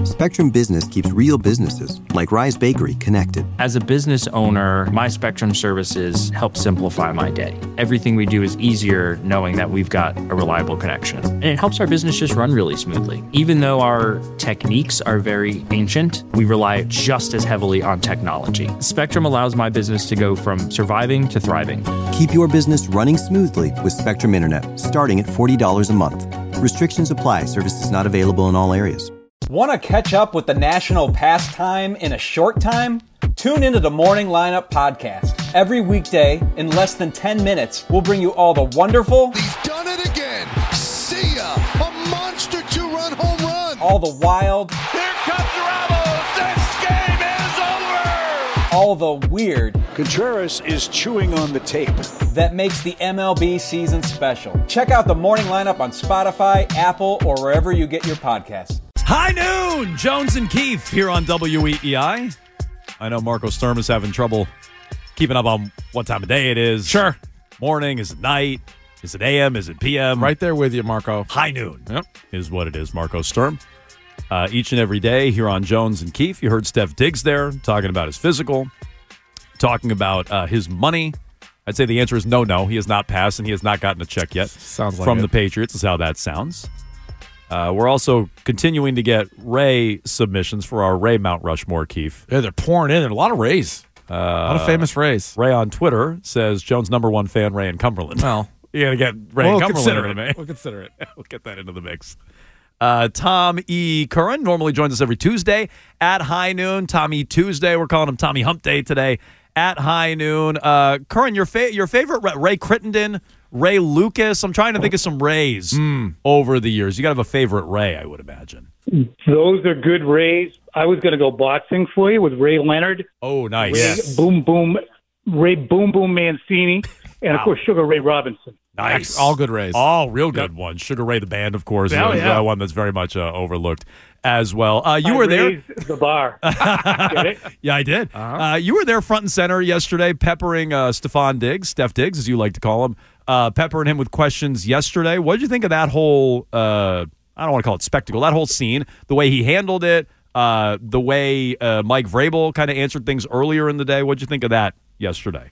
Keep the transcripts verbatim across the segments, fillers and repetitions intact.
Spectrum Business keeps real businesses, like Rise Bakery, connected. As a business owner, my Spectrum services help simplify my day. Everything we do is easier knowing that we've got a reliable connection. And it helps our business just run really smoothly. Even though our techniques are very ancient, we rely just as heavily on technology. Spectrum allows my business to go from surviving to thriving. Keep your business running smoothly with Spectrum Internet, starting at forty dollars a month. Restrictions apply. Services not available in all areas. Want to catch up with the national pastime in a short time? Tune into the Morning Lineup podcast. Every weekday, in less than ten minutes, we'll bring you all the wonderful... He's done it again! See ya! A monster two-run home run! All the wild... Here comes Ramos! This game is over! All the weird... Contreras is chewing on the tape. That makes the M L B season special. Check out the Morning Lineup on Spotify, Apple, or wherever you get your podcasts. High noon! Jones and Keefe here on W E E I. I know Marco Sturm is having trouble keeping up on what time of day it is. Sure. Morning, is it night? Is it A M? Is it P M? Right there with you, Marco. High noon yep. is what it is, Marco Sturm. Uh, each and every day here on Jones and Keefe. You heard Steph Diggs there talking about his physical, talking about uh, his money. I'd say the answer is no, no. He has not passed, and he has not gotten a check yet sounds like from it. the Patriots is how that sounds. Uh, we're also continuing to get Ray submissions for our Ray Mount Rushmore, Keefe. Yeah, they're pouring in. There are a lot of Rays. Uh, a lot of famous Rays. Ray on Twitter says, Jones' number one fan, Ray and Cumberland. Well, you got to get Ray we'll and Cumberland consider into the it. mix. We'll consider it. We'll get that into the mix. Uh, Tom E. Curran normally joins us every Tuesday at high noon. Tommy Tuesday. We're calling him Tommy Hump Day today at high noon. Uh, Curran, your, fa- your favorite Ray Crittenden, Ray Lucas. I'm trying to think of some Rays mm. over the years. You got to have a favorite Ray, I would imagine. Those are good Rays. I was going to go boxing for you with Ray Leonard. Oh, nice. Ray Yes. Boom Boom, Ray Boom Boom Mancini, and wow. of course Sugar Ray Robinson. Nice. All good Rays. All real good yep. ones. Sugar Ray the band, of course, oh, is yeah. uh, one that's very much uh, overlooked as well. Uh, you I were there. The bar. Get it? Yeah, I did. Uh-huh. Uh, you were there front and center yesterday, peppering uh, Stephon Diggs, Steph Diggs, as you like to call him, uh, peppering him with questions yesterday. What did you think of that whole, uh, I don't want to call it spectacle, that whole scene, the way he handled it, uh, the way uh, Mike Vrabel kind of answered things earlier in the day? What did you think of that yesterday?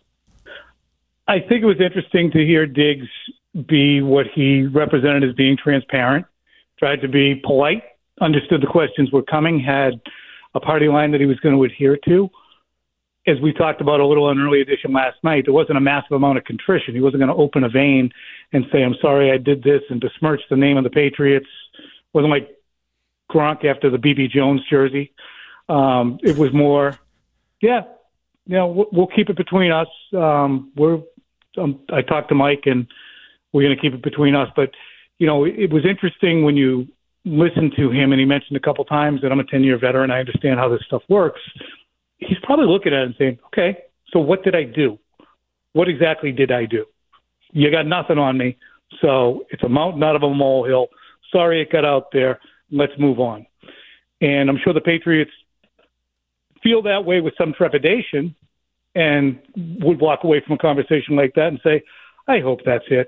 I think it was interesting to hear Diggs be what he represented as being transparent, tried to be polite, understood the questions were coming, had a party line that he was going to adhere to. As we talked about a little on early edition last night, there wasn't a massive amount of contrition. He wasn't going to open a vein and say, I'm sorry I did this, and besmirch the name of the Patriots. It wasn't like Gronk after the B B Jones jersey. Um, it was more, yeah, you know, we'll, we'll keep it between us. Um, we're, um, I talked to Mike, and we're going to keep it between us. But, you know, it, it was interesting when you listen to him, and he mentioned a couple times that I'm a ten-year veteran. I understand how this stuff works. He's probably looking at it and saying, okay, so what did I do? What exactly did I do? You got nothing on me, so it's a mountain out of a molehill. Sorry it got out there. Let's move on. And I'm sure the Patriots feel that way with some trepidation and would walk away from a conversation like that and say, I hope that's it.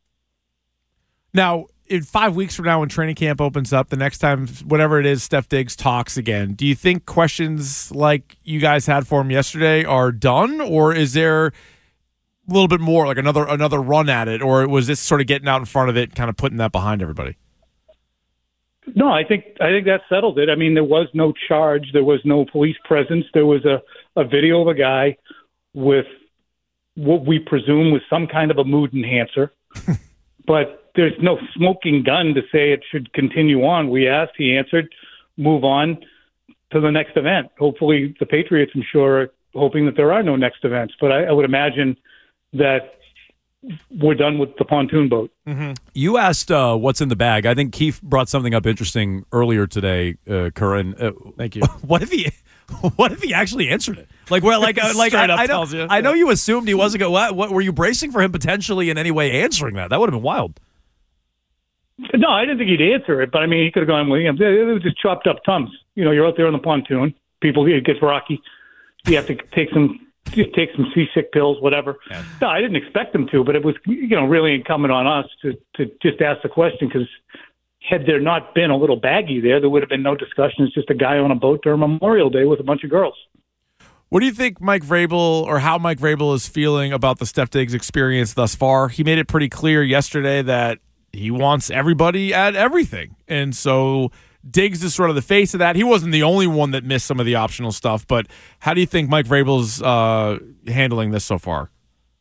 Now, in five weeks from now when training camp opens up, the next time, whatever it is, Steph Diggs talks again, do you think questions like you guys had for him yesterday are done, or is there a little bit more, like another another run at it, or was this sort of getting out in front of it, kind of putting that behind everybody? No, I think I think that settled it. I mean, there was no charge. There was no police presence. There was a, a video of a guy with what we presume was some kind of a mood enhancer. But there's no smoking gun to say it should continue on. We asked, he answered, move on to the next event. Hopefully the Patriots, I'm sure, are hoping that there are no next events. But I, I would imagine that we're done with the pontoon boat. Mm-hmm. You asked uh, what's in the bag. I think Keefe brought something up interesting earlier today, uh, Curran. Uh, Thank you. What if he... What if he actually answered it? Like, where, like, uh, like I, I, know, you. I know you assumed he wasn't going. What, what were you bracing for him potentially in any way answering that? That would have been wild. No, I didn't think he'd answer it, but I mean, he could have gone with him. It was just chopped up tums. You know, you're out there on the pontoon. People, it gets rocky. You have to take some, just take some seasick pills, whatever. Yeah. No, I didn't expect him to, but it was, you know, really incumbent on us to to just ask the question because had there not been a little baggy there, there would have been no discussion. It's just a guy on a boat during Memorial Day with a bunch of girls. What do you think Mike Vrabel, or how Mike Vrabel is feeling about the Steph Diggs experience thus far? He made it pretty clear yesterday that he wants everybody at everything. And so Diggs is sort of the face of that. He wasn't the only one that missed some of the optional stuff, but how do you think Mike Vrabel's uh, handling this so far?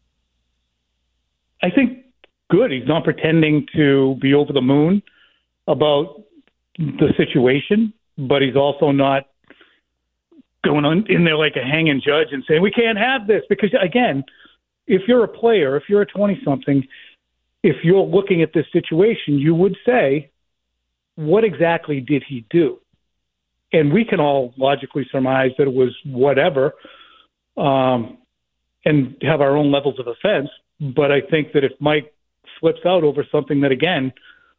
I think good. He's not pretending to be over the moon about the situation, but he's also not going on in there like a hanging judge and saying, we can't have this. Because, again, if you're a player, if you're a twenty-something, if you're looking at this situation, you would say, what exactly did he do? And we can all logically surmise that it was whatever, um, and have our own levels of offense. But I think that if Mike flips out over something that, again,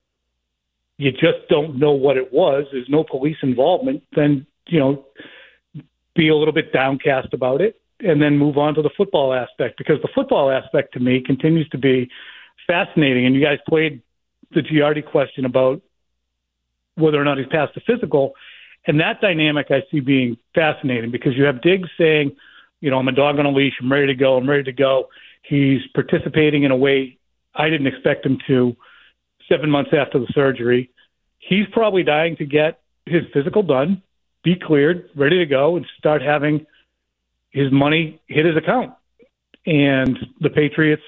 you just don't know what it was, there's no police involvement, then, you know, be a little bit downcast about it and then move on to the football aspect, because the football aspect to me continues to be fascinating. And you guys played the Giardi question about whether or not he's passed the physical. And that dynamic I see being fascinating, because you have Diggs saying, you know, I'm a dog on a leash. I'm ready to go. I'm ready to go. He's participating in a way I didn't expect him to seven months after the surgery. He's probably dying to get his physical done, be cleared, ready to go, and start having his money hit his account. And the Patriots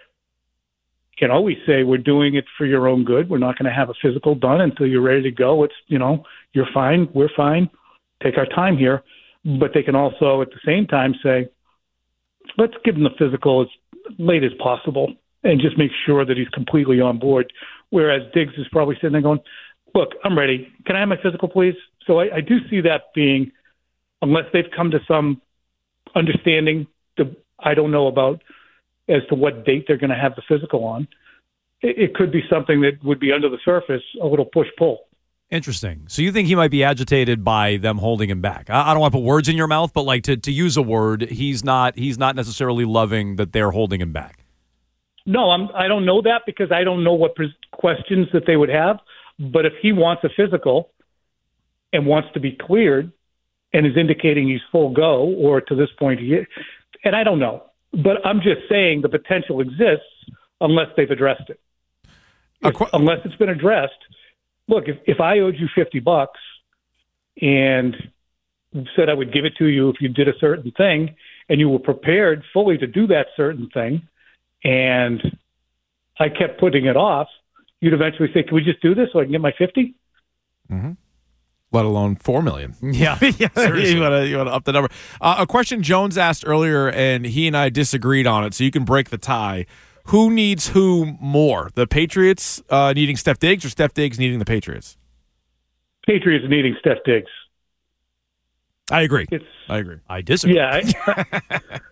can always say, we're doing it for your own good. We're not going to have a physical done until you're ready to go. It's, you know, you're fine. We're fine. Take our time here. But they can also at the same time say, let's give him the physical as late as possible and just make sure that he's completely on board. Whereas Diggs is probably sitting there going, look, I'm ready. Can I have my physical, please? So I, I do see that being, unless they've come to some understanding that I don't know about as to what date they're going to have the physical on, it, it could be something that would be under the surface, a little push-pull. Interesting. So you think he might be agitated by them holding him back? I, I don't want to put words in your mouth, but like to, to use a word, he's not he's not necessarily loving that they're holding him back. No, I'm, I don't know that, because I don't know what pres- questions that they would have. But if he wants a physical and wants to be cleared and is indicating he's full go, or to this point he is, and I don't know. But I'm just saying the potential exists unless they've addressed it. If, qu- unless it's been addressed. Look, if, if I owed you fifty bucks and said I would give it to you if you did a certain thing, and you were prepared fully to do that certain thing, and I kept putting it off, you'd eventually say, can we just do this so I can get my fifty? Mm-hmm. Let alone four million. Yeah. yeah you want to you want to up the number. Uh, a question Jones asked earlier, and he and I disagreed on it, so you can break the tie. Who needs who more? The Patriots uh, needing Steph Diggs, or Steph Diggs needing the Patriots? Patriots needing Steph Diggs. I agree. It's, I agree. I disagree. Yeah. I,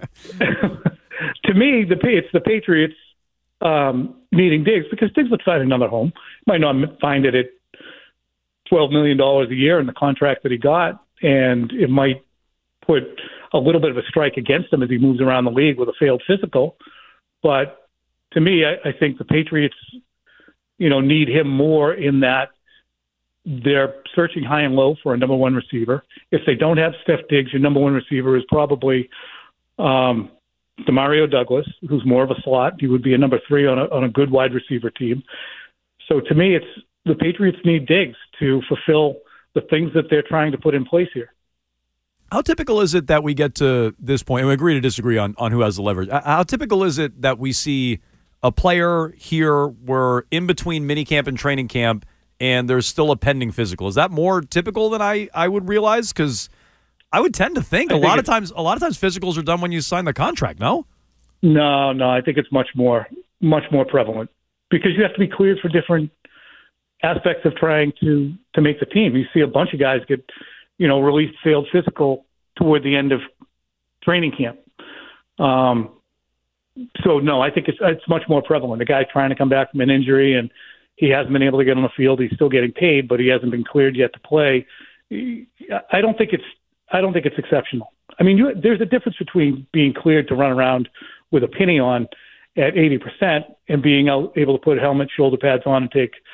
to me, the it's the Patriots um, needing Diggs, because Diggs would find another home. Might not find it at twelve million dollars a year in the contract that he got, and it might put a little bit of a strike against him as he moves around the league with a failed physical. But to me, I, I think the Patriots, you know, need him more in that they're searching high and low for a number one receiver. If they don't have Steph Diggs, your number one receiver is probably um, Demario Douglas, who's more of a slot. He would be a number three on a, on a good wide receiver team. So to me, it's the Patriots need Diggs to fulfill the things that they're trying to put in place here. How typical is it that we get to this point, and we agree to disagree on, on who has the leverage, how typical is it that we see a player here where in between minicamp and training camp and there's still a pending physical? Is that more typical than I, I would realize? Because I would tend to think, I a think lot of times a lot of times physicals are done when you sign the contract, no? No, no, I think it's much more much more prevalent, because you have to be cleared for different aspects of trying to, to make the team. You see a bunch of guys get, you know, released failed physical toward the end of training camp. Um, so no, I think it's it's much more prevalent. The guy trying to come back from an injury and he hasn't been able to get on the field. He's still getting paid, but he hasn't been cleared yet to play. I don't think it's I don't think it's exceptional. I mean, you, there's a difference between being cleared to run around with a penny on at eighty percent and being able to put helmet, shoulder pads on and take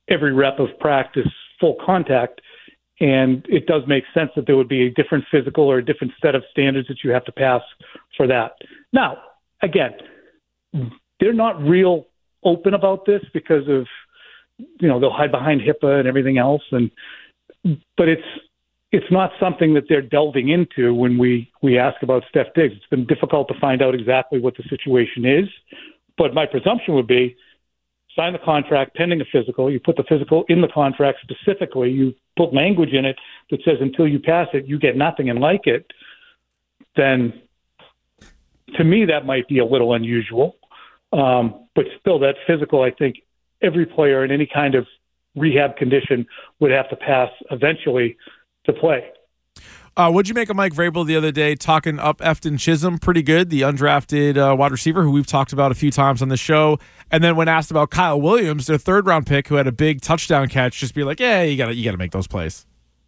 every rep of practice, full contact. And it does make sense that there would be a different physical or a different set of standards that you have to pass for that. Now, again, they're not real open about this because of, you know, they'll hide behind HIPAA and everything else. And, but it's, it's not something that they're delving into when we, we ask about Steph Diggs. It's been difficult to find out exactly what the situation is, but my presumption would be sign the contract pending a physical. You put the physical in the contract specifically. You put language in it that says until you pass it, you get nothing and like it. Then to me, that might be a little unusual. Um, but still, that physical, I think every player in any kind of rehab condition would have to pass eventually to play. Uh, what'd you make of Mike Vrabel the other day talking up Efton Chisholm? Pretty good, the undrafted uh, wide receiver who we've talked about a few times on the show. And then when asked about Kyle Williams, their third round pick who had a big touchdown catch, just be like, "Yeah, you gotta you gotta make those plays."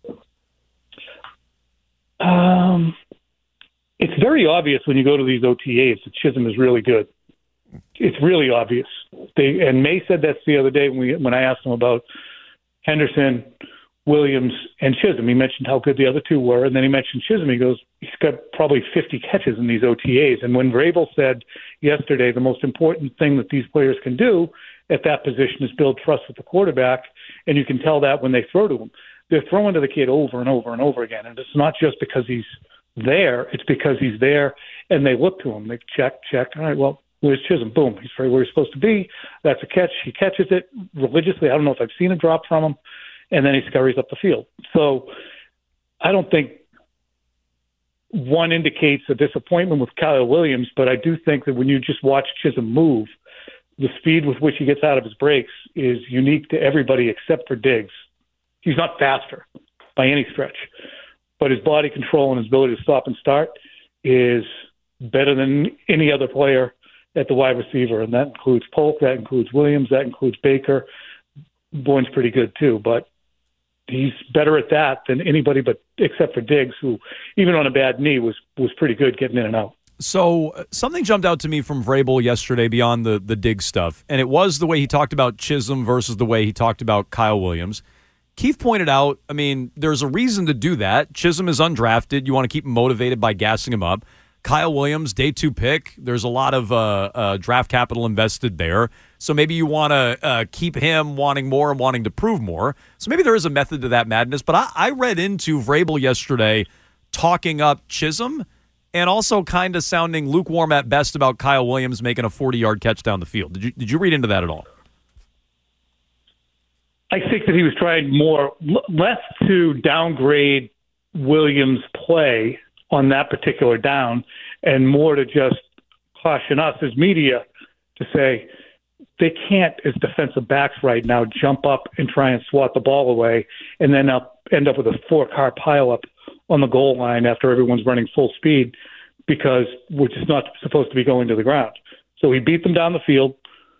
Um, it's very obvious when you go to these O T As that Chisholm is really good. It's really obvious. They and May said that the other day when we when I asked him about Henderson, Williams, and Chisholm. He mentioned how good the other two were, and then he mentioned Chisholm. He goes, he's got probably fifty catches in these O T As. And when Vrabel said yesterday the most important thing that these players can do at that position is build trust with the quarterback, and you can tell that when they throw to him. They're throwing to the kid over and over and over again, and it's not just because he's there. It's because he's there, and they look to him. They check, check. All right, well, where's Chisholm? Boom, he's right where he's supposed to be. That's a catch. He catches it religiously. I don't know if I've seen a drop from him. And then he scurries up the field. So I don't think one indicates a disappointment with Kyle Williams, but I do think that when you just watch Chisholm move, the speed with which he gets out of his breaks is unique to everybody except for Diggs. He's not faster by any stretch, but his body control and his ability to stop and start is better than any other player at the wide receiver, and that includes Polk, that includes Williams, that includes Baker. Bourne's pretty good too, but he's better at that than anybody but except for Diggs, who even on a bad knee was was pretty good getting in and out. So uh, something jumped out to me from Vrabel yesterday beyond the the Diggs stuff, and it was the way he talked about Chisholm versus the way he talked about Kyle Williams. Keith pointed out, I mean, there's a reason to do that. Chisholm is undrafted. You want to keep him motivated by gassing him up. Kyle Williams, day two pick. There's a lot of uh, uh, draft capital invested there. So maybe you want to uh, keep him wanting more and wanting to prove more. So maybe there is a method to that madness. But I, I read into Vrabel yesterday talking up Chisholm and also kind of sounding lukewarm at best about Kyle Williams making a forty-yard catch down the field. Did you did you read into that at all? I think that he was trying more, less to downgrade Williams' play on that particular down and more to just caution us as media to say they can't, as defensive backs right now, jump up and try and swat the ball away and then up, end up with a four-car pileup on the goal line after everyone's running full speed because we're just not supposed to be going to the ground. So he beat them down the field.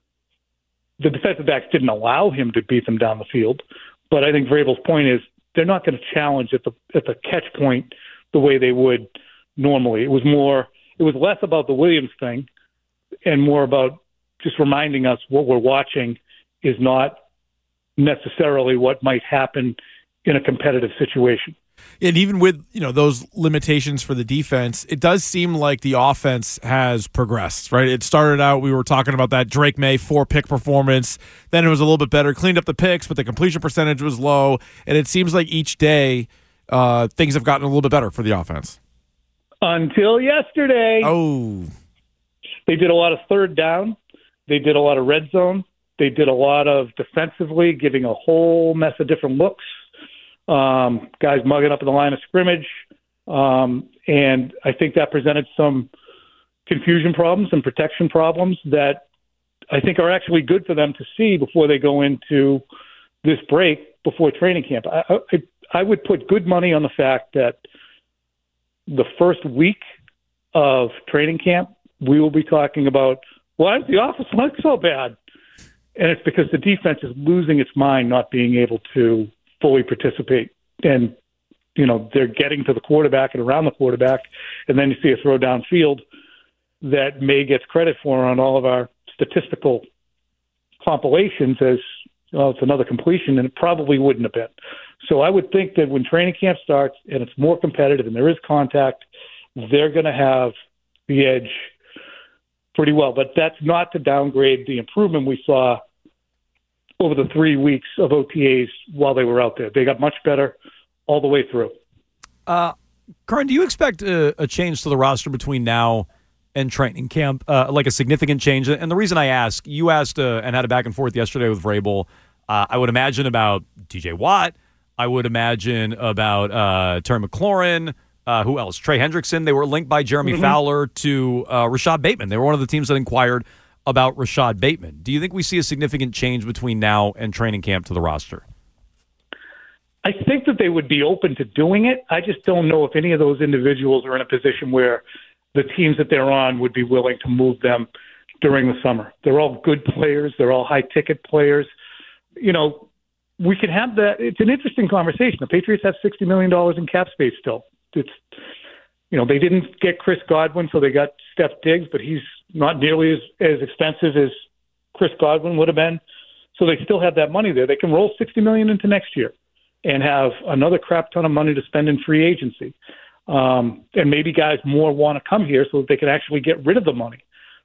The defensive backs didn't allow him to beat them down the field, but I think Vrabel's point is they're not going to challenge at the at the catch point the way they would normally. It was more, it was less about the Williams thing and more about just reminding us what we're watching is not necessarily what might happen in a competitive situation. And even with, you know, those limitations for the defense, it does seem like the offense has progressed, right? It started out, we were talking about that Drake May four-pick performance. Then it was a little bit better, cleaned up the picks, but the completion percentage was low. And it seems like each day uh, things have gotten a little bit better for the offense. Until yesterday. Oh. They did a lot of third down. They did a lot of red zone. They did a lot of defensively, giving a whole mess of different looks. Um, guys mugging up in the line of scrimmage. Um, and I think that presented some confusion problems and protection problems that I think are actually good for them to see before they go into this break before training camp. I, I, I would put good money on the fact that the first week of training camp, we will be talking about, why does the offense look so bad? And it's because the defense is losing its mind not being able to fully participate. And, you know, they're getting to the quarterback and around the quarterback, and then you see a throw downfield that May gets credit for on all of our statistical compilations as well, it's another completion, and it probably wouldn't have been. So I would think that when training camp starts and it's more competitive and there is contact, they're going to have the edge pretty well. But that's not to downgrade the improvement we saw over the three weeks of O T As while they were out there. They got much better all the way through. Uh, Curran, do you expect a, a change to the roster between now and training camp, uh, like a significant change? And the reason I ask, you asked uh, and had a back and forth yesterday with Vrabel. Uh, I would imagine about T J Watt. I would imagine about uh, Terry McLaurin. Uh, who else? Trey Hendrickson. They were linked by Jeremy mm-hmm. Fowler to uh, Rashad Bateman. They were one of the teams that inquired about Rashad Bateman. Do you think we see a significant change between now and training camp to the roster? I think that they would be open to doing it. I just don't know if any of those individuals are in a position where the teams that they're on would be willing to move them during the summer. They're all good players. They're all high-ticket players. You know, we can have that. It's an interesting conversation. The Patriots have sixty million dollars in cap space still. It's, you know, they didn't get Chris Godwin, so they got Steph Diggs, but he's not nearly as, as expensive as Chris Godwin would have been. So they still have that money there. They can roll sixty million dollars into next year and have another crap ton of money to spend in free agency. Um, and maybe guys more want to come here so that they can actually get rid of the money.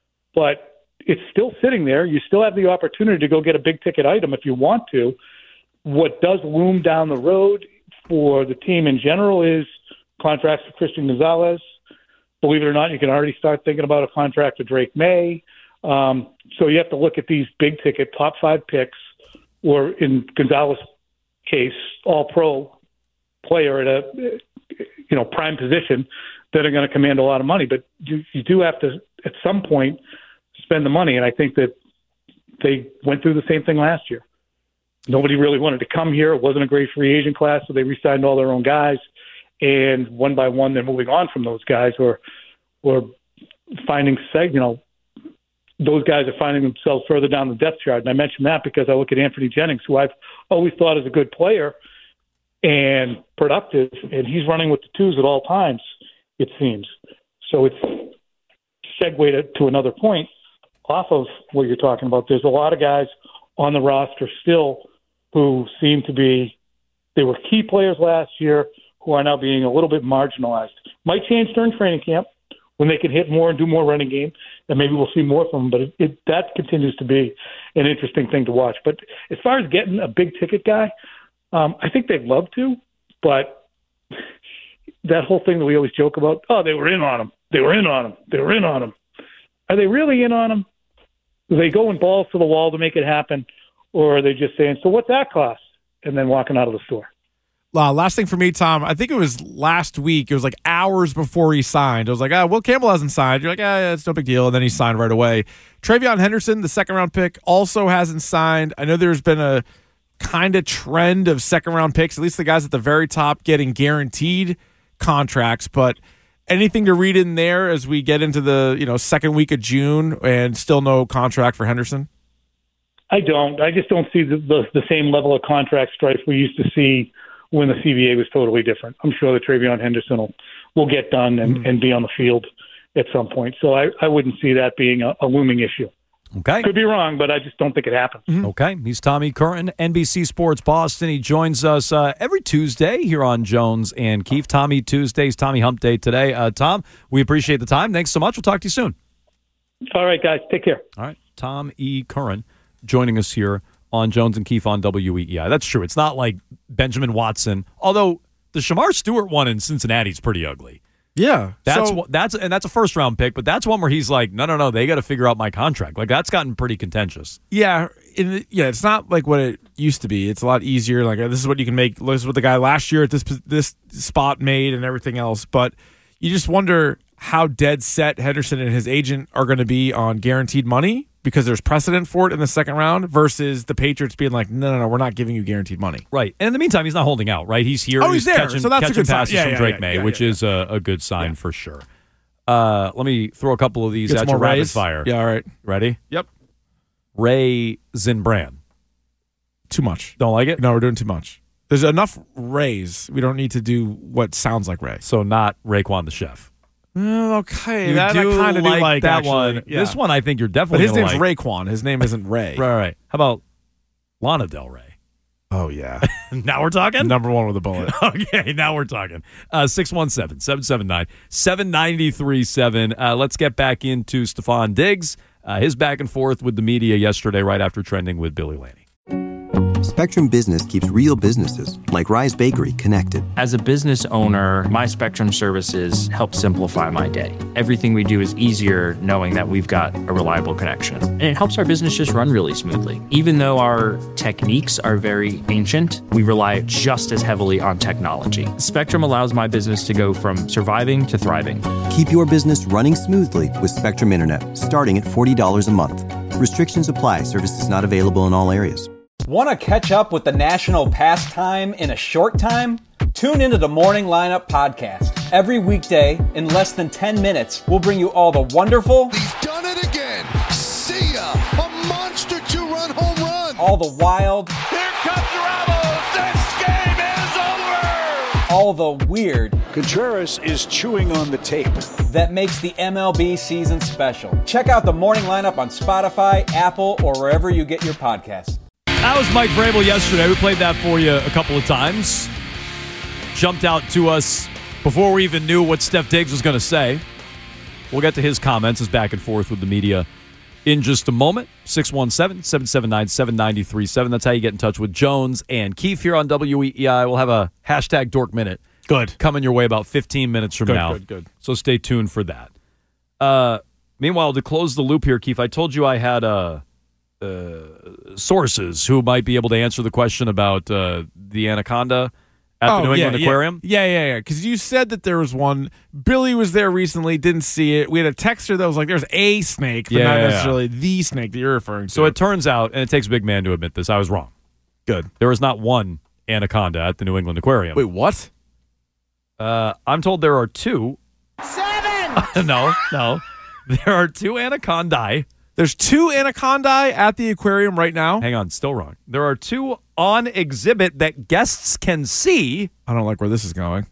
But it's still sitting there. You still have the opportunity to go get a big-ticket item if you want to. What does loom down the road for the team in general is contracts for Christian Gonzalez. Believe it or not, you can already start thinking about a contract for Drake May. Um, so you have to look at these big-ticket top five picks, or in Gonzalez' case, all-pro player at a you know prime position that are going to command a lot of money. But you, you do have to, at some point, spend the money. And I think that they went through the same thing last year. Nobody really wanted to come here. It wasn't a great free agent class, so they re-signed all their own guys. And one by one, they're moving on from those guys, or or finding, you know, those guys are finding themselves further down the depth chart. And I mention that because I look at Anthony Jennings, who I've always thought is a good player and productive, and he's running with the twos at all times, it seems. So it's segued to, to another point off of what you're talking about. There's a lot of guys on the roster still who seem to be, they were key players last year, who are now being a little bit marginalized. Might change during training camp when they can hit more and do more running game, and maybe we'll see more from them. But it, it, that continues to be an interesting thing to watch. But as far as getting a big-ticket guy, um, I think they'd love to, but that whole thing that we always joke about, oh, they were in on him. They were in on him. They were in on him. Are they really in on him? Are they going balls to the wall to make it happen, or are they just saying, so what's that cost, and then walking out of the store? Uh, last thing for me, Tom, I think it was last week. It was like hours before he signed. I was like, ah, Will Campbell hasn't signed. You're like, ah, yeah, it's no big deal. And then he signed right away. Travion Henderson, the second-round pick, also hasn't signed. I know there's been a kind of trend of second-round picks, at least the guys at the very top getting guaranteed contracts. But anything to read in there as we get into the you know second week of June and still no contract for Henderson? I don't. I just don't see the, the, the same level of contract strife we used to see when the C B A was totally different. I'm sure that Travion Henderson will, will get done and, mm. and be on the field at some point. So I, I wouldn't see that being a, a looming issue. Okay. Could be wrong, but I just don't think it happens. Mm-hmm. Okay. He's Tommy Curran, N B C Sports Boston. He joins us uh, every Tuesday here on Jones and Keefe. Tommy Tuesdays, Tommy Hump Day today. Uh, Tom, we appreciate the time. Thanks so much. We'll talk to you soon. All right, guys. Take care. All right. Tom E. Curran joining us here on Jones and Keefe on W E E I. That's true. It's not like Benjamin Watson, although the Shamar Stewart one in Cincinnati is pretty ugly. Yeah. That's so, that's and that's a first round pick, but that's one where he's like, no, no, no, they got to figure out my contract. Like that's gotten pretty contentious. Yeah, in, yeah, it's not like what it used to be. It's a lot easier. Like this is what you can make. This is what the guy last year at this this spot made and everything else. But you just wonder how dead set Henderson and his agent are going to be on guaranteed money, because there's precedent for it in the second round, versus the Patriots being like, no, no, no, we're not giving you guaranteed money. Right. And in the meantime, he's not holding out, right? He's here. Oh, he's, he's there. Catching, so that's catching a good passes sign. Yeah, from yeah, Drake yeah, May, yeah, which yeah. is a, a good sign yeah. for sure. Uh, let me throw a couple of these Get at you rapid raise. fire. Yeah, all right. Ready? Yep. Ray Zinbrand. Too much. Don't like it? No, we're doing too much. There's enough Rays. We don't need to do what sounds like Ray. So not Raekwon the Chef. Mm, okay, you that, do I kind of like, do like that actually. one. Yeah. This one, I think you're definitely. But his name's like. Raekwon. His name isn't Ray. Right, right. How about Lana Del Rey. Oh, yeah. Now we're talking? Number one with a bullet. Okay, now we're talking. Uh, six one seven, seven seven nine, seven nine three seven. Uh, let's get back into Stefon Diggs, uh, his back and forth with the media yesterday right after trending with Billy Laney. Spectrum Business keeps real businesses, like Rise Bakery, connected. As a business owner, my Spectrum services help simplify my day. Everything we do is easier knowing that we've got a reliable connection. And it helps our business just run really smoothly. Even though our techniques are very ancient, we rely just as heavily on technology. Spectrum allows my business to go from surviving to thriving. Keep your business running smoothly with Spectrum Internet, starting at forty dollars a month. Restrictions apply. Services not available in all areas. Want to catch up with the national pastime in a short time? Tune into the Morning Lineup Podcast. Every weekday, in less than ten minutes, we'll bring you all the wonderful... He's done it again. See ya. A monster two-run home run. All the wild... Here comes Ramos. This game is over. All the weird... Contreras is chewing on the tape. That makes the M L B season special. Check out the Morning Lineup on Spotify, Apple, or wherever you get your podcasts. That was Mike Vrabel yesterday. We played that for you a couple of times. Jumped out to us before we even knew what Steph Diggs was going to say. We'll get to his comments, his back and forth with the media in just a moment. six one seven, seven seven nine, seven nine three seven. That's how you get in touch with Jones and Keefe here on W E E I. We'll have a hashtag Dork Minute. Good. Coming your way about fifteen minutes from good, now. Good, good. So stay tuned for that. Uh, meanwhile, to close the loop here, Keefe, I told you I had a... Uh, sources who might be able to answer the question about uh, the anaconda at oh, the New yeah, England yeah. Aquarium. Yeah, yeah, yeah. Because you said that there was one. Billy was there recently, didn't see it. We had a texter that was like, there's a snake, but yeah, not yeah, necessarily yeah. the snake that you're referring to. So it turns out, and it takes a big man to admit this, I was wrong. Good. There is not one anaconda at the New England Aquarium. Wait, what? Uh, I'm told there are two. Seven! no, no. There are two anacondae. There's two anacondae at the aquarium right now. Hang on, still wrong. There are two on exhibit that guests can see. I don't like where this is going.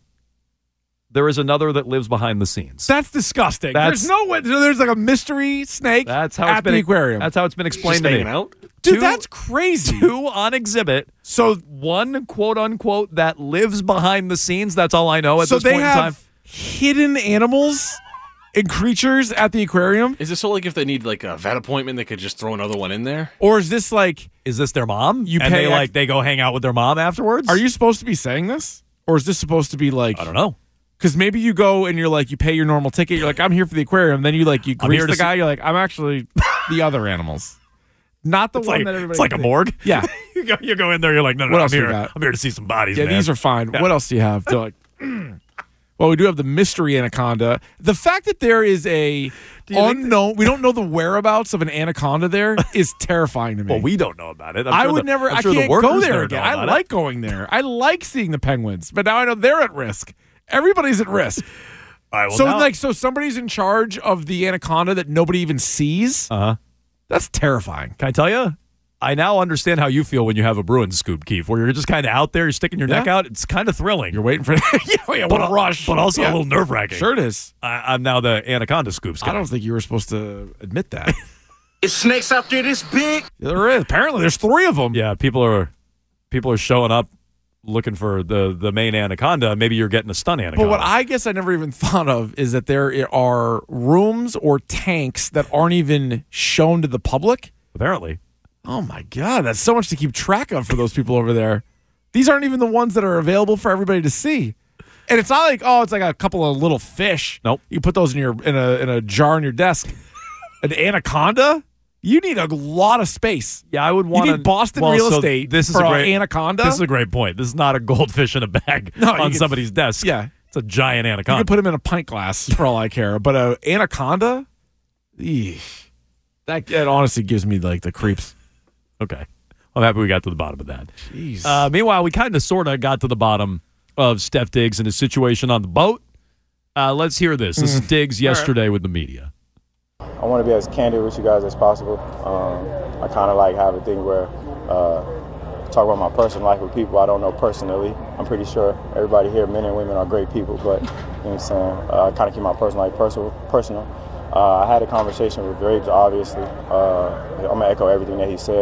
There is another that lives behind the scenes. That's disgusting. That's, there's no way. There's like a mystery snake that's how at it's been, the aquarium. That's how it's been explained to me. Out? Dude, two, that's crazy. Two on exhibit. So one quote unquote that lives behind the scenes. That's all I know at so this they point have in time. Hidden animals and creatures at the aquarium? Is this so like if they need like a vet appointment, they could just throw another one in there? Or is this like, is this their mom? You and pay they ex- like they go hang out with their mom afterwards? Are you supposed to be saying this? Or is this supposed to be like, I don't know. Because maybe you go and you're like, you pay your normal ticket. You're like, I'm here for the aquarium. Then you like, you grease the guy. See- you're like, I'm actually the other animals. Not the it's one like, that everybody. It's like a morgue. Yeah. you go you go in there, you're like, no, no, What no else I'm do you here. got? I'm here to see some bodies. Yeah, man. these are fine. Yeah. What else do you have? They're like, well, we do have the mystery anaconda. The fact that there is a unknown, we don't know the whereabouts of an anaconda there is terrifying to me. Well, we don't know about it. I'm I sure would the, never, I'm I sure can't the workers go there never again. know I about like it. going there. I like seeing the penguins, but now I know they're at risk. Everybody's at risk. All right, well, so, now, like, so somebody's in charge of the anaconda that nobody even sees? Uh-huh. That's terrifying. Can I tell you? I now understand how you feel when you have a Bruins scoop, Keith, where you're just kind of out there, you're sticking your Yeah. neck out. It's kind of thrilling. You're waiting for yeah, yeah, what but, a rush. But also Yeah. a little nerve-wracking. Sure it is. I, I'm now the anaconda scoops guy. I don't think you were supposed to admit that. Is snakes out there this big? There is. Apparently, there's three of them. Yeah, people are people are showing up looking for the, the main anaconda. Maybe you're getting a stun anaconda. But what I guess I never even thought of is that there are rooms or tanks that aren't even shown to the public. Apparently. Oh, my God. That's so much to keep track of for those people over there. These aren't even the ones that are available for everybody to see. And it's not like, oh, it's like a couple of little fish. Nope. You put those in your in a in a jar on your desk. An anaconda? You need a lot of space. Yeah, I would want You need Boston well, real so estate this is for a an great, anaconda? This is a great point. This is not a goldfish in a bag No, you on can- somebody's desk. Yeah. It's a giant You anaconda. can put them in a pint glass for all I care. But an anaconda? Eesh. That, that honestly gives me like the creeps. Okay. I'm happy we got to the bottom of that. Jeez. Uh, meanwhile, we kind of sort of got to the bottom of Steph Diggs and his situation on the boat. Uh, let's hear this. This is Diggs yesterday with the media. I want to be as candid with you guys as possible. Um, I kind of like have a thing where uh, talk about my personal life with people I don't know personally. I'm pretty sure everybody here, men and women, are great people, but you know what I'm saying? Uh, I kind of keep my personal life personal. personal. Uh, I had a conversation with Graves, obviously. Uh, I'm going to echo everything that he said.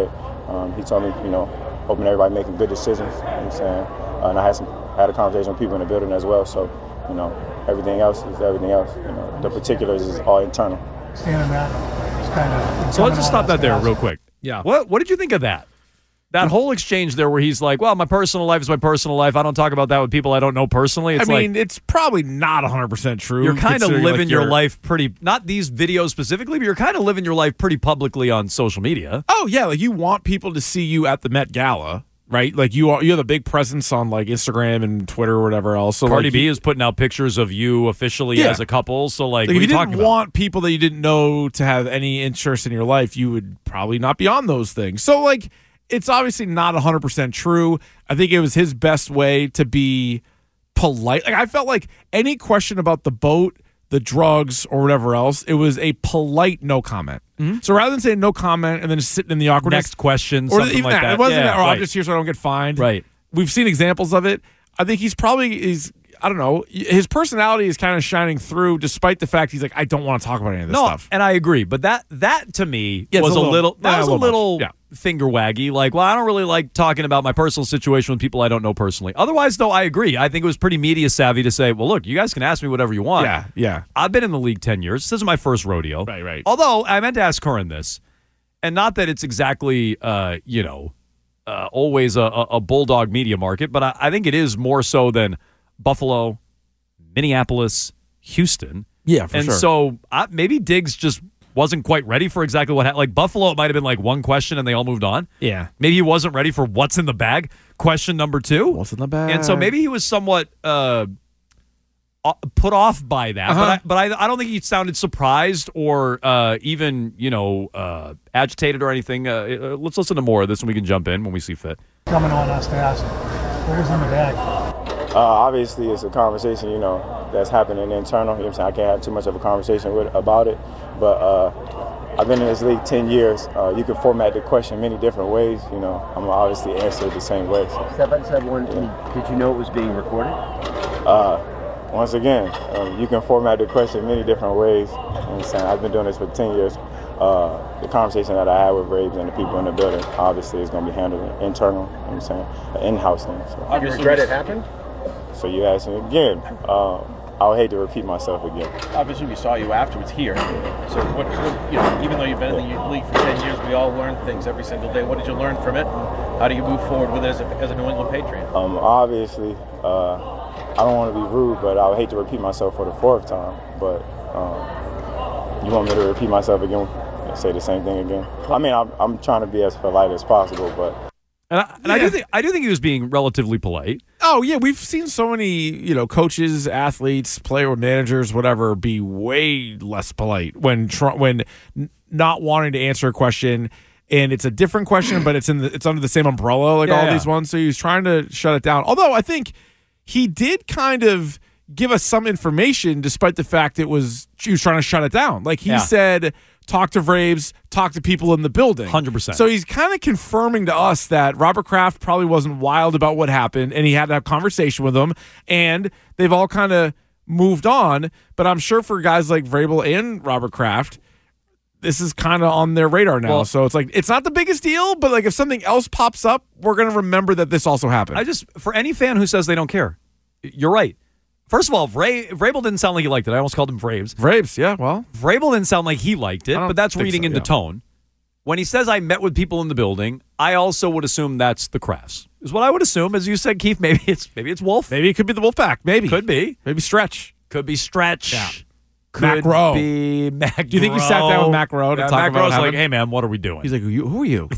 Um, he told me, you know, hoping everybody making good decisions. You know what I'm saying? Uh, and I had some had a conversation with people in the building as well. So, you know, everything else is everything else. You know, the particulars is all internal. Standing that, it's kind of. So let's just stop that there real quick. Yeah. What What did you think of that? That whole exchange there where he's like, well, my personal life is my personal life. I don't talk about that with people I don't know personally. It's I mean, like, it's probably not one hundred percent true. you're kind of considering, living like, your you're- life pretty, not these videos specifically, but you're kind of living your life pretty publicly on social media. Oh, yeah. Like, you want people to see you at the Met Gala, right? Like, you are, you have a big presence on, like, Instagram and Twitter or whatever else. So, Cardi like, B you- is putting out pictures of you officially Yeah. as a couple. So, like, Like, what if are you you talking didn't about? want people that you didn't know to have any interest in your life, you would probably not be on those things. So, like, it's obviously not one hundred percent true. I think it was his best way to be polite. Like, I felt like any question about the boat, the drugs, or whatever else, it was a polite no comment. Mm-hmm. So rather than saying no comment and then just sitting in the awkwardness. Next question, or something even like that. It wasn't Yeah, that, or I'm right. just here so I don't get fined. Right. We've seen examples of it. I think he's probably is. I don't know. His personality is kind of shining through, despite the fact he's like, I don't want to talk about any of this No, stuff. and I agree, but that that to me Yeah, it's was a a little- little, that yeah, was a a little little much. finger waggy. Like, well, I don't really like talking about my personal situation with people I don't know personally. Otherwise, though, I agree. I think it was pretty media savvy to say, well, look, you guys can ask me whatever you want. Yeah, yeah. I've been in the league ten years. This is my first rodeo. Right, right. Although I meant to ask Curran this, and not that it's exactly, uh, you know, uh, always a, a, a bulldog media market, but I, I think it is more so than Buffalo, Minneapolis, Houston. Yeah, for and sure. so I, maybe Diggs just wasn't quite ready for exactly what happened. Like Buffalo, it might have been like one question and they all moved on. Yeah. Maybe he wasn't ready for what's in the bag. Question number two. What's in the bag? And so maybe he was somewhat uh, uh, put off by that. Uh-huh. But, I, but I, I don't think he sounded surprised or uh, even, you know, uh, agitated or anything. Uh, uh, let's listen to more of this and we can jump in when we see fit. Coming on us to ask, where's in the bag? Uh, obviously, it's a conversation, you know, that's happening internal. You know what I'm saying? I can't have too much of a conversation with about it. But uh, I've been in this league ten years. Uh, you can format the question many different ways. You know, I'm gonna obviously answer it the same way. So. Step by step one, yeah. Did you know it was being recorded? Uh, once again, um, you can format the question many different ways. You know what I'm saying? I've been doing this for ten years. Uh, the conversation that I had with Braves and the people in the building, obviously, is going to be handled internal. You know what I'm saying? An in-house thing. So. Do you regret it happened? So you asked me again. Um, I would hate to repeat myself again. Obviously, we saw you afterwards here. So, what, what you know, even though you've been in the league for ten years, we all learn things every single day. What did you learn from it? And how do you move forward with it as a, as a New England Patriot? Um, obviously, uh, I don't want to be rude, but I would hate to repeat myself for the fourth time. But um, you want me to repeat myself again? Say the same thing again? I mean, I'm, I'm trying to be as polite as possible, but. And, I, and Yeah. I do think I do think he was being relatively polite. Oh yeah, we've seen so many, you know, coaches, athletes, player managers, whatever, be way less polite when tr- when n- not wanting to answer a question, and it's a different question, but it's in the, it's under the same umbrella like Yeah, all yeah. these ones. So he was trying to shut it down. Although I think he did kind of give us some information, despite the fact it was he was trying to shut it down. Like he Yeah. said, talk to Braves, talk to people in the building. one hundred percent. So he's kind of confirming to us that Robert Kraft probably wasn't wild about what happened, and he had to have a conversation with them, and they've all kind of moved on. But I'm sure for guys like Vrabel and Robert Kraft, this is kind of on their radar now. Well- so it's like, it's not the biggest deal, but like if something else pops up, we're going to remember that this also happened. I just, for any fan who says they don't care, you're right. First of all, Vra- Vrabel didn't sound like he liked it. I almost called him Vraves. Vraves, yeah, well. Vrabel didn't sound like he liked it, I don't but that's think reading so, into yeah. tone. When he says, I met with people in the building, I also would assume that's the Crafts. Is what I would assume. As you said, Keith, maybe it's maybe it's Wolf. Maybe it could be the Wolfpack. Maybe. Could be. Maybe Stretch. Could be Stretch. Yeah. Could Mac Rowe. be Mac Do you think he sat down with Mac Rowe to yeah, talk Mac about Rowe's what like, happened? hey, man, what are we doing? He's like, who, you, who are you?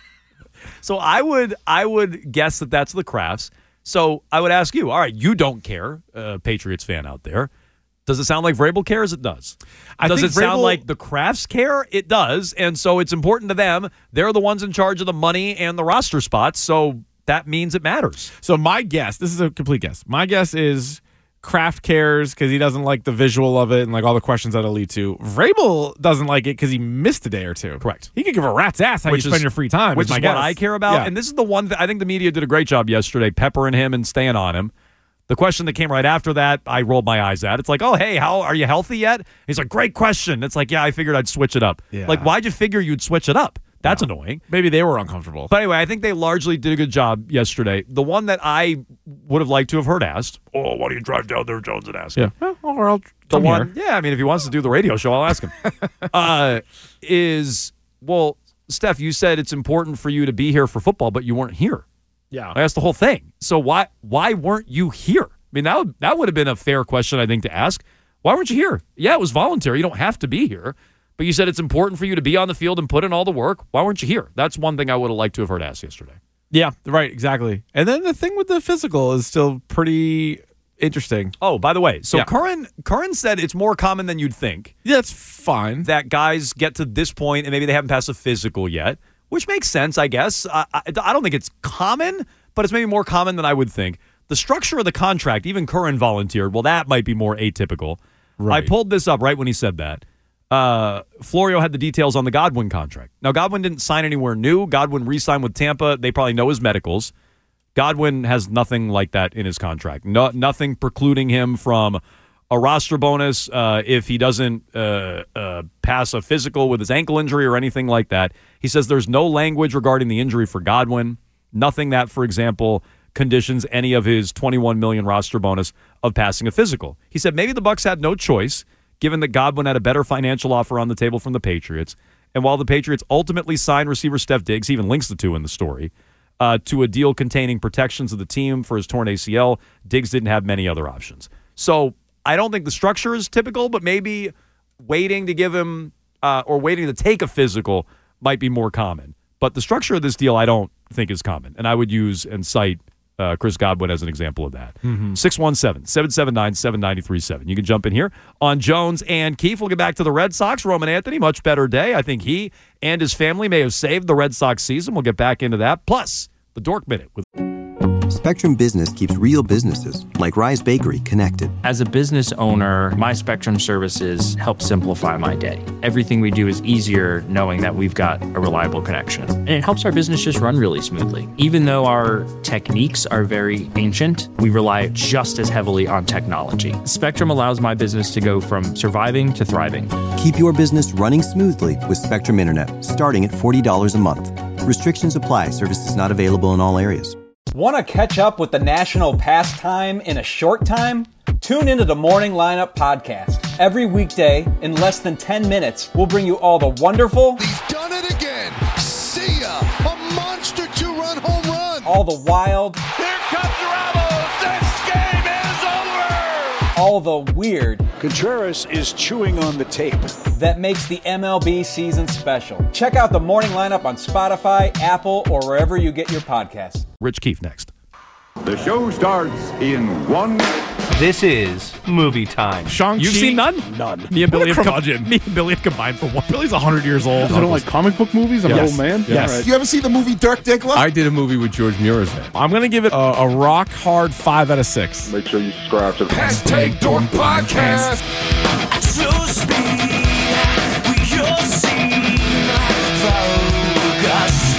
So I would I would guess that that's the Crafts. So I would ask you, all right, you don't care, uh, Patriots fan out there. Does it sound like Vrabel cares? It does. I does think it sound Vrabel- like the Crafts care? It does. And so it's important to them. They're the ones in charge of the money and the roster spots. So that means it matters. So my guess, this is a complete guess. My guess is Kraft cares because he doesn't like the visual of it and like all the questions that it'll lead to. Vrabel doesn't like it because he missed a day or two. Correct. He could give a rat's ass how Which you spend is- your free time. Which is my what guess. I care about. Yeah. And this is the one that I think the media did a great job yesterday, peppering him and staying on him. The question that came right after that, I rolled my eyes at. It's like, oh, hey, how are you healthy yet? He's like, great question. It's like, yeah, I figured I'd switch it up. Yeah. Like, why'd you figure you'd switch it up? That's no. annoying. Maybe they were uncomfortable. But anyway, I think they largely did a good job yesterday. The one that I would have liked to have heard asked, oh, why don't you drive down there, Jones, and ask yeah. him? Yeah, or I'll the come one, here. Yeah, I mean, if he wants to do the radio show, I'll ask him. uh, is, well, Steph, you said it's important for you to be here for football, but you weren't here. Yeah. That's the whole thing. So why why weren't you here? I mean, that would, that would have been a fair question, I think, to ask. Why weren't you here? Yeah, it was voluntary. You don't have to be here. But you said it's important for you to be on the field and put in all the work. Why weren't you here? That's one thing I would have liked to have heard asked yesterday. Yeah, right, exactly. And then the thing with the physical is still pretty interesting. Oh, by the way, so yeah. Curran, Curran said it's more common than you'd think. Yeah, it's fine. That guys get to this point and maybe they haven't passed a physical yet, which makes sense, I guess. I, I, I don't think it's common, but it's maybe more common than I would think. The structure of the contract, even Curran volunteered, well, that might be more atypical. Right. I pulled this up right when he said that. Uh, Florio had the details on the Godwin contract. Now, Godwin didn't sign anywhere new. Godwin re-signed with Tampa. They probably know his medicals. Godwin has nothing like that in his contract. No, nothing precluding him from a roster bonus uh, if he doesn't uh, uh, pass a physical with his ankle injury or anything like that. He says there's no language regarding the injury for Godwin. Nothing that, for example, conditions any of his twenty-one million dollars roster bonus of passing a physical. He said maybe the Bucs had no choice, given that Godwin had a better financial offer on the table from the Patriots. And while the Patriots ultimately signed receiver Steph Diggs, he even links the two in the story, uh, to a deal containing protections of the team for his torn A C L, Diggs didn't have many other options. So I don't think the structure is typical, but maybe waiting to give him uh, or waiting to take a physical might be more common. But the structure of this deal I don't think is common. And I would use and cite Uh, Chris Godwin as an example of that. Mm-hmm. six one seven, seven seven nine, seven nine three seven. You can jump in here on Jones and Keefe. We'll get back to the Red Sox. Roman Anthony, much better day. I think he and his family may have saved the Red Sox season. We'll get back into that. Plus, the Dork Minute with Spectrum Business keeps real businesses like Rise Bakery connected. As a business owner, my Spectrum services help simplify my day. Everything we do is easier knowing that we've got a reliable connection. And it helps our business just run really smoothly. Even though our techniques are very ancient, we rely just as heavily on technology. Spectrum allows my business to go from surviving to thriving. Keep your business running smoothly with Spectrum Internet, starting at forty dollars a month. Restrictions apply. Services not available in all areas. Want to catch up with the national pastime in a short time? Tune into the Morning Lineup Podcast. Every weekday, in less than ten minutes, we'll bring you all the wonderful... He's done it again. See ya. A monster two-run home run. All the wild... Here comes Ramos. This game is over. All the weird... Contreras is chewing on the tape. That makes the M L B season special. Check out the Morning Lineup on Spotify, Apple, or wherever you get your podcasts. Rich Keefe next. The show starts in one. This is movie time. Shang-Chi. You've seen none? None. Me and Billy have, com- curmudgeon. me and Billy have combined for one. Billy's one hundred years old. I don't like comic book movies. I'm Yes. an old man. Yes. All right. You ever see the movie Dirk Diggler? I did a movie with George Murazan. I'm going to give it a, a rock hard five out of six. Make sure you subscribe to the Hashtag Dork Podcast. So speed, we all see focus.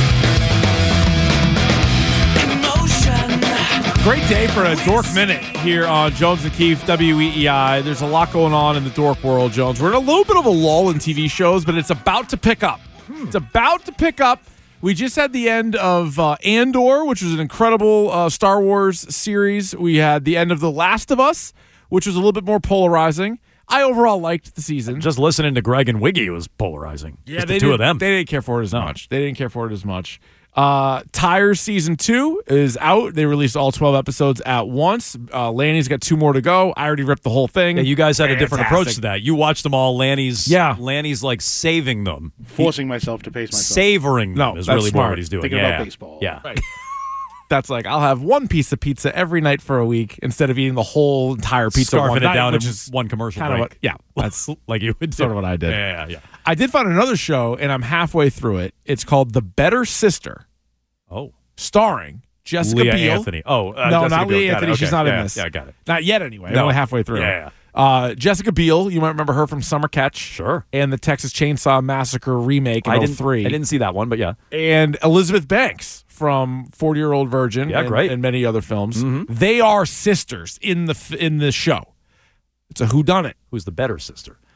Emotion. Great day for a Dork Minute here on Jones and Keefe, W E E I. There's a lot going on in the dork world, Jones. We're in a little bit of a lull in T V shows, but it's about to pick up. Hmm. It's about to pick up. We just had the end of uh, Andor, which was an incredible uh, Star Wars series. We had the end of The Last of Us, which was a little bit more polarizing. I overall liked the season. Just listening to Greg and Wiggy was polarizing. Yeah, Just they the two did, of them. They didn't care for it as no. much. They didn't care for it as much. Uh, Tires season two is out. They released all twelve episodes at once. Uh, Lanny's got two more to go. I already ripped the whole thing. Yeah, you guys had Fantastic. a different approach to that. You watched them all. Lanny's, yeah. Lanny's like saving them, forcing myself to pace myself. Savoring them no, is that's really smart. more what he's doing. Thinking yeah. about baseball. Yeah. Right. That's like, I'll have one piece of pizza every night for a week instead of eating the whole entire pizza Scarfing one it night, down which in is one commercial kind break. of what, yeah, that's like you would do. sort of what I did. Yeah, yeah, yeah. I did find another show, and I'm halfway through it. It's called The Better Sister. Oh. Starring Jessica Leah Biel. Anthony. Oh, uh, no, Jessica not Biel. Leah Got Anthony. it. She's Okay. not yeah, in this. Yeah, I got it. Not yet, anyway. I'm No. only halfway through. Yeah, yeah. Uh, Jessica Biel, you might remember her from Summer Catch. Sure. And the Texas Chainsaw Massacre remake in I oh didn't, three. I didn't see that one, but yeah. And Elizabeth Banks from forty-Year-Old Virgin. Yeah, and, great. and many other films. Mm-hmm. They are sisters in the in the show. It's a whodunit. Who's the better sister?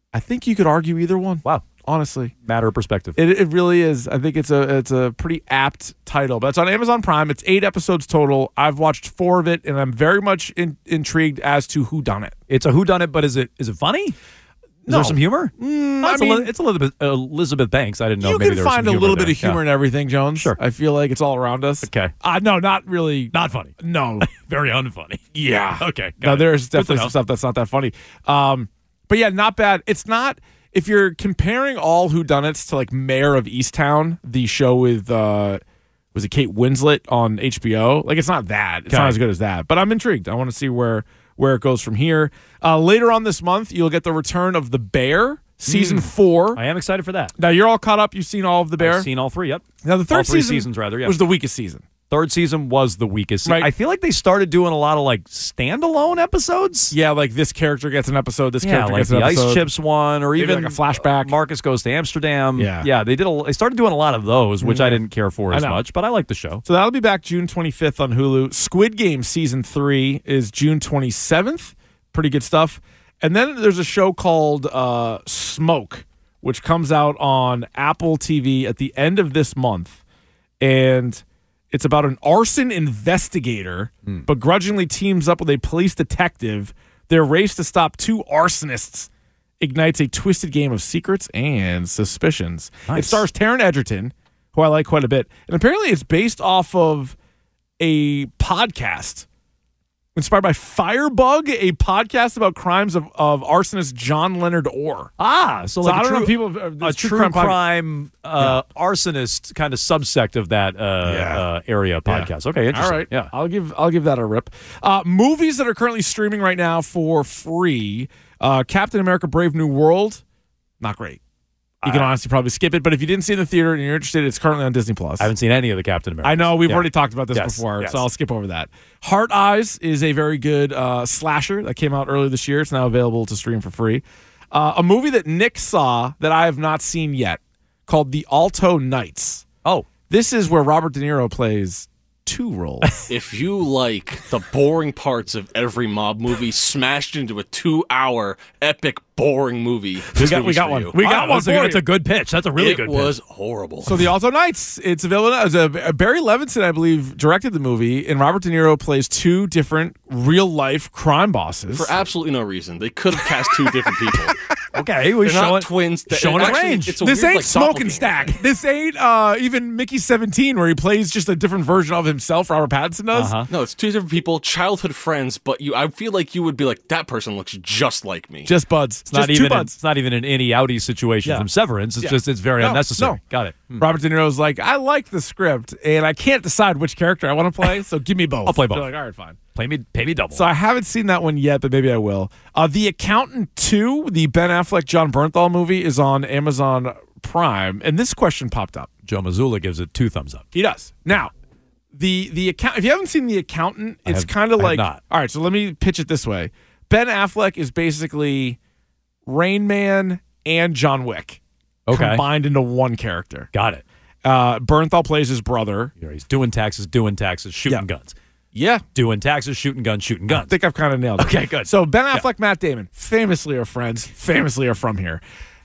I think you could argue either one. Wow. Honestly. Matter of perspective. It, it really is. I think it's a it's a pretty apt title. But it's on Amazon Prime. It's eight episodes total. I've watched four of it, and I'm very much in, intrigued as to who done it. It's a whodunit, but is it is it funny? Is No. there some humor? Mm, Oh, I it's, mean, Eli- it's Elizabeth, Elizabeth Banks. I didn't know you maybe can there was find some a humor little there. bit of humor Yeah. in everything, Jones. Sure. I feel like it's all around us. Okay. Uh, no, not really. Not funny. No. Very unfunny. Yeah. Okay. got No, it. there's Good to definitely know. some stuff that's not that funny. Um, but yeah, not bad. It's not. If you're comparing all whodunits to like Mayor of Easttown, the show with uh, was it Kate Winslet on H B O? Like it's not that. It's Okay. not as good as that. But I'm intrigued. I want to see where where it goes from here. Uh, later on this month, you'll get the return of The Bear, season Mm. four. I am excited for that. Now you're all caught up. You've seen all of The Bear. I've seen all three. Yep. Now the third all three season seasons rather. Yeah. was the weakest season. Third season was the weakest. Right. I feel like they started doing a lot of like standalone episodes. Yeah, like this character gets an episode. This Yeah, character like gets an the episode. Ice Chips one, or Maybe even like a flashback. Marcus Goes to Amsterdam. Yeah. yeah. They did. A, they started doing a lot of those, which Yeah. I didn't care for I as know. much, but I like the show. So that'll be back June twenty-fifth on Hulu. Squid Game season three is June twenty-seventh. Pretty good stuff. And then there's a show called uh, Smoke, which comes out on Apple T V at the end of this month. And it's about an arson investigator begrudgingly teams up with a police detective. Their race to stop two arsonists ignites a twisted game of secrets and suspicions. It Nice. stars Taron Egerton, who I like quite a bit. And apparently it's based off of a podcast inspired by Firebug, a podcast about crimes of, of arsonist John Leonard Orr. Ah, so, So like I a don't know true, if people- uh, a this true true crime, crime pod- uh, arsonist kind of subsect of that uh, Yeah. uh, area podcast. Okay, interesting. All right. Yeah. I'll give I'll give that a rip. Uh, movies that are currently streaming right now for free. Uh, Captain America Brave New World, not great. You can honestly probably skip it, but if you didn't see it in the theater and you're interested, it's currently on Disney Plus. I haven't seen any of the Captain America. I know we've Yeah. already talked about this Yes, before, yes. so I'll skip over that. Heart Eyes is a very good uh, slasher that came out earlier this year. It's now available to stream for free. Uh, a movie that Nick saw that I have not seen yet called The Alto Knights. Oh, This is where Robert De Niro plays two roles. If you like the boring parts of every mob movie smashed into a two-hour epic boring movie, We this got- we movie's got for one. you. We got Wow, one that's a, for that's you. a good pitch. That's a really it good was pitch. horrible. So The Alto Knights, it's available now. It's a, Barry Levinson, I believe, directed the movie, and Robert De Niro plays two different real-life crime bosses. For absolutely no reason, they could have cast two different people. Okay, we're They're showing not twins. That- showing his actually, range. It's a This weird, ain't like, Smoke and doppelganger Stack. thing. This ain't uh, even Mickey seventeen, where he plays just a different version of himself. Robert Pattinson does. Uh-huh. No, it's two different people, childhood friends, but you I feel like you would be like, that person looks just like me. Just buds. It's just not two even. An, buds. it's not even an any outie situation Yeah. from Severance. It's Yeah. just. It's very No, unnecessary. no. Got it. Hmm. Robert De Niro's like, I like the script, and I can't decide which character I want to play, so give me both. I'll play both. They're like, all right, fine. Pay me. Pay me double. So I haven't seen that one yet, but maybe I will. Uh, the Accountant two, the Ben Affleck, John Bernthal movie, is on Amazon Prime, and this question popped up. Joe Mazzulla gives it two thumbs up. He does. Now, the the account. If you haven't seen The Accountant, I it's have- kind of I have like. not. All right, so let me pitch it this way: Ben Affleck is basically Rain Man and John Wick Okay. combined into one character. Got it. Uh, Bernthal plays his brother. Here, he's doing taxes, doing taxes, shooting Yeah. guns. Yeah, Doing taxes, shooting guns, shooting I guns. think I've kind of nailed it. Okay, good. So Ben Affleck, Matt Damon, famously are friends, famously are from here.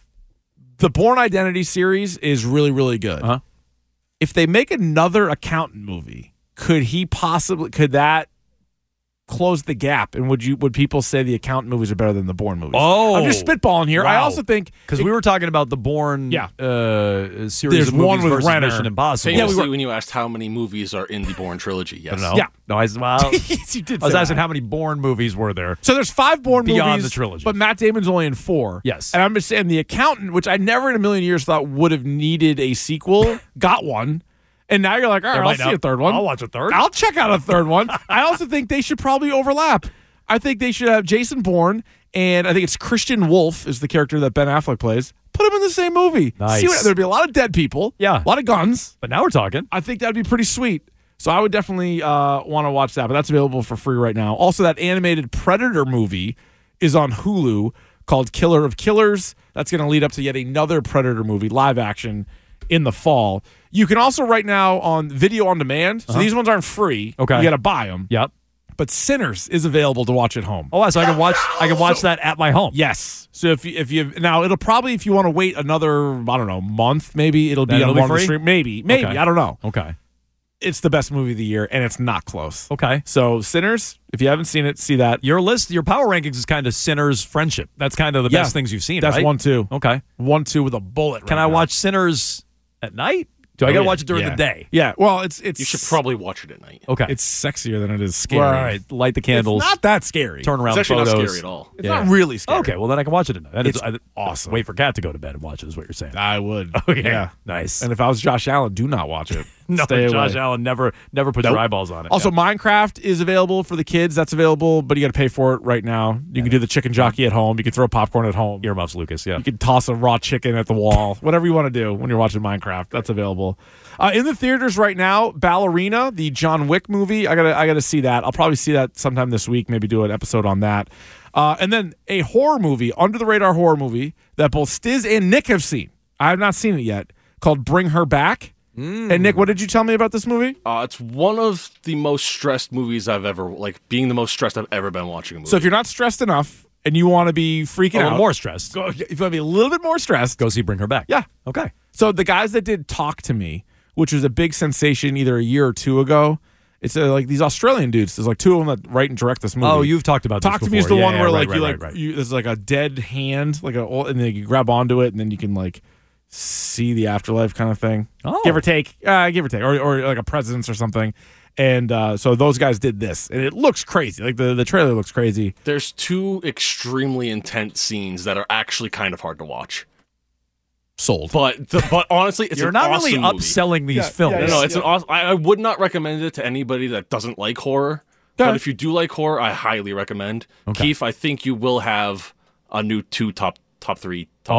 The Bourne Identity series is really, really good. Uh-huh. If they make another accountant movie, could he possibly could that close the gap? And would you would people say the accountant movies are better than the Bourne movies? Oh, I'm just spitballing here. I wow. also think Because we were talking about the Bourne Yeah. uh, series There's of movies one with versus Renner. Mission Impossible. Yeah, we Famously, were- when you asked how many movies are in the Bourne trilogy, yes. I don't know. Yeah. No, I, was- well, yes, you did. I was say asking that. how many Bourne movies were there. So there's five Bourne Beyond movies, the trilogy. but Matt Damon's only in four. Yes. And I'm just saying the accountant, which I never in a million years thought would have needed a sequel, got one. And now you're like, all right, There I'll might see not- a third one. I'll watch a third. I'll check out a third one. I also think they should probably overlap. I think they should have Jason Bourne, and I think it's Christian Wolf is the character that Ben Affleck plays. Put him in the same movie. Nice. See what, there'd be a lot of dead people. Yeah. A lot of guns. But now we're talking. I think that'd be pretty sweet. So I would definitely uh, want to watch that, but that's available for free right now. Also, that animated Predator movie is on Hulu called Killer of Killers. That's going to lead up to yet another Predator movie, live action, in the fall. You can also right now on video on demand. So Uh-huh. these ones aren't free. Okay. You got to buy them. Yep. but Sinners is available to watch at home. Oh, so I can watch I can watch that at my home. Yes. So if you, if you now it'll probably if you want to wait another I don't know month maybe it'll be Then on it'll be one of the free? stream maybe maybe Okay. I don't know. Okay. It's the best movie of the year and it's not close. Okay. So Sinners, if you haven't seen it, see that. Your list, your power rankings is kind of Sinners Friendship. That's kind of the Yeah. best things you've seen, That's right? one two. Okay. One two with a bullet. Can right I now. watch Sinners at night? Do I Oh, got to yeah. watch it during Yeah. the day? Yeah. Well, it's it's You should probably watch it at night. Okay. It's sexier than it is scary. Right. Light the candles. It's not that scary. Turn around It's actually photos. not scary at all. It's not really scary. Okay, well then I can watch it at night. That is- It's I- awesome. Wait for Kat to go to bed and watch it is what you're saying. I would. Okay. Yeah. Nice. And if I was Josh Allen, do not watch it. No, Stay Josh away. Allen never never put Nope. your eyeballs on it. Also, Yeah. Minecraft is available for the kids. That's available, but you got to pay for it right now. You can do the chicken jockey at home. You can throw popcorn at home. Earmuffs, Lucas. Yeah. You can toss a raw chicken at the wall. Whatever you want to do when you're watching Minecraft, that's available. Uh, in the theaters right now, Ballerina, the John Wick movie. I gotta, I gotta see that. I'll probably see that sometime this week. Maybe do an episode on that. Uh, and then a horror movie, under the radar horror movie that both Stiz and Nick have seen. I have not seen it yet. Called Bring Her Back. Mm. And Nick, what did you tell me about this movie? Uh, it's one of the most stressed movies I've ever, like, being the most stressed I've ever been watching a movie. So if you're not stressed enough and you want to be freaking A little out, more stressed. Go, if you want to be a little bit more stressed, Go see Bring Her Back. Yeah. Okay. So the guys that did Talk to Me, which was a big sensation either a year or two ago, it's uh, like these Australian dudes. There's like two of them that write and direct this movie. Oh, you've talked about this Talk to before. Me is the Yeah, one yeah, where right, like right, you right, like right. you, there's like a dead hand, like a and then you grab onto it and then you can like see the afterlife kind of thing. Oh. Give or take, uh, give or take, or or like a presence or something. And uh, so those guys did this, and it looks crazy. Like the, the trailer looks crazy. There's two extremely intense scenes that are actually kind of hard to watch. Sold. But the, but honestly, it's You're an not awesome really movie. upselling these Yeah, films. No, yeah, no, it's yeah. an awesome. I, I would not recommend it to anybody that doesn't like horror. Yeah. But if you do like horror, I highly recommend. Okay. Keith, I think you will have a new two top top three. Top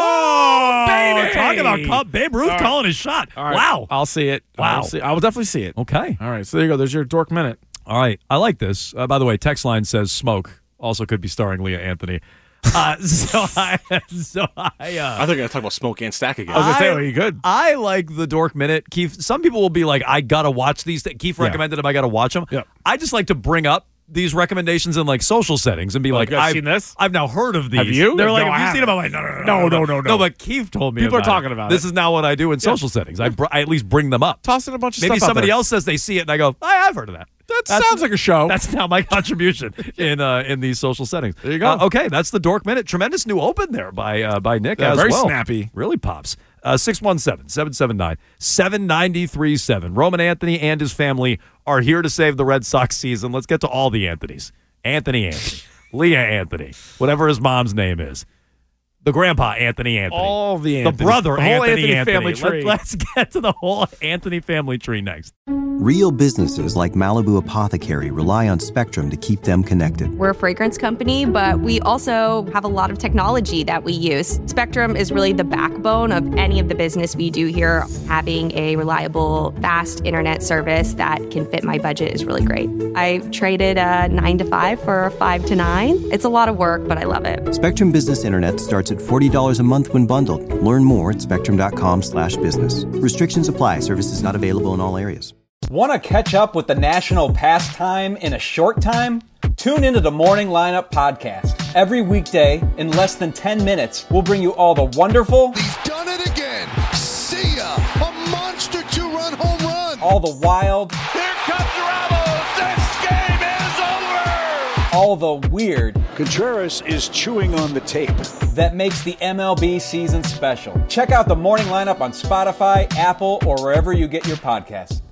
Oh, baby! Talk about Cub Babe Ruth All right. calling his shot. All right. Wow. I'll see it. Wow. I'll, see, I will definitely see it. Okay. All right, so there you go. There's your dork minute. All right. I like this. Uh, by the way, text line says Smoke also could be starring Leah Anthony. Uh, so I, so I, uh, I think I'm gonna talk about Smoke and Stack again. I was gonna say, I- well, you good? I like the Dork Minute. Keith, some people will be like, I gotta watch these. Th- Keith Yeah. recommended them. I gotta watch them. Yep. I just like to bring up these recommendations in like social settings and be Oh, like, you guys I've seen this? I've now heard of these. Have you? They're like, No, I have you seen them? haven't. I'm like, no, no, no, No, no, no, no, no. No, but Keith told me. People are about talking it. about this it. is now what I do in social settings. I br- I at least bring them up. Tossing a bunch of Maybe stuff out somebody there. else says they see it, and I go, I have heard of that. That That's- sounds like a show. That's now my contribution in uh, in these social settings. There you go. Uh, okay, that's the Dork Minute. Tremendous new open there by uh, by Nick Yeah, as very well. snappy. Really pops. Uh, six one seven, seven seven nine, seven nine three seven. Roman Anthony and his family are here to save the Red Sox season. Let's get to all the Anthonys. Anthony Anthony. Leah Anthony. Whatever his mom's name is. The grandpa, Anthony Anthony. All the the Anthonys. brother, The whole Anthony Anthony family Anthony. tree. Let, let's get to the whole Anthony family tree next. Real businesses like Malibu Apothecary rely on Spectrum to keep them connected. We're a fragrance company, but we also have a lot of technology that we use. Spectrum is really the backbone of any of the business we do here. Having a reliable, fast internet service that can fit my budget is really great. I traded a nine to five for a five to nine. It's a lot of work, but I love it. Spectrum Business Internet starts at forty dollars a month when bundled. Learn more at spectrum.com slash business. Restrictions apply. Services not available in all areas. Want to catch up with the national pastime in a short time? Tune into the Morning Lineup Podcast. Every weekday, in less than ten minutes, we'll bring you all the wonderful, He's done it again. See ya. A monster two-run home run. all the wild, Here comes Ramos. This game is over. all the weird Contreras is chewing on the tape. that makes the M L B season special. Check out the Morning Lineup on Spotify, Apple, or wherever you get your podcasts.